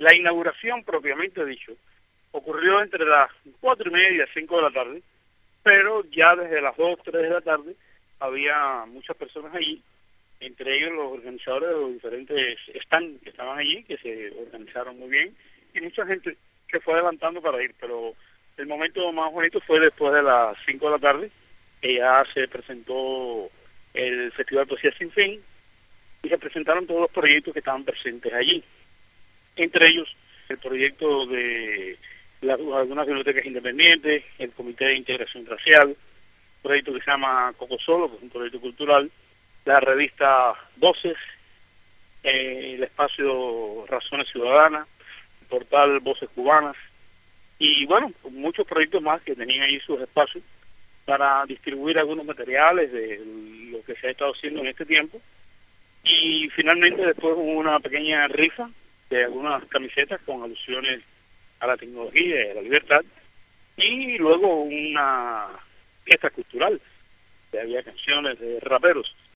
La inauguración, propiamente dicho, ocurrió entre las 4:30 y 5 de la tarde, pero ya desde las 2, 3 de la tarde había muchas personas allí, entre ellos los organizadores de los diferentes stands que estaban allí, que se organizaron muy bien, y mucha gente que fue adelantando para ir, pero el momento más bonito fue después de las 5 de la tarde, que ya se presentó el Festival de Poesía Sin Fin, y se presentaron todos los proyectos que estaban presentes allí. Entre ellos, el proyecto de algunas bibliotecas independientes, el Comité de Integración Racial, un proyecto que se llama Coco Solo, que es un proyecto cultural, la revista Voces, el espacio Razones Ciudadanas, el portal Voces Cubanas, y bueno, muchos proyectos más que tenían ahí sus espacios para distribuir algunos materiales de lo que se ha estado haciendo en este tiempo. Y finalmente después hubo una pequeña rifa de algunas camisetas con alusiones a la tecnología y a la libertad, y luego una fiesta cultural, que había canciones de raperos.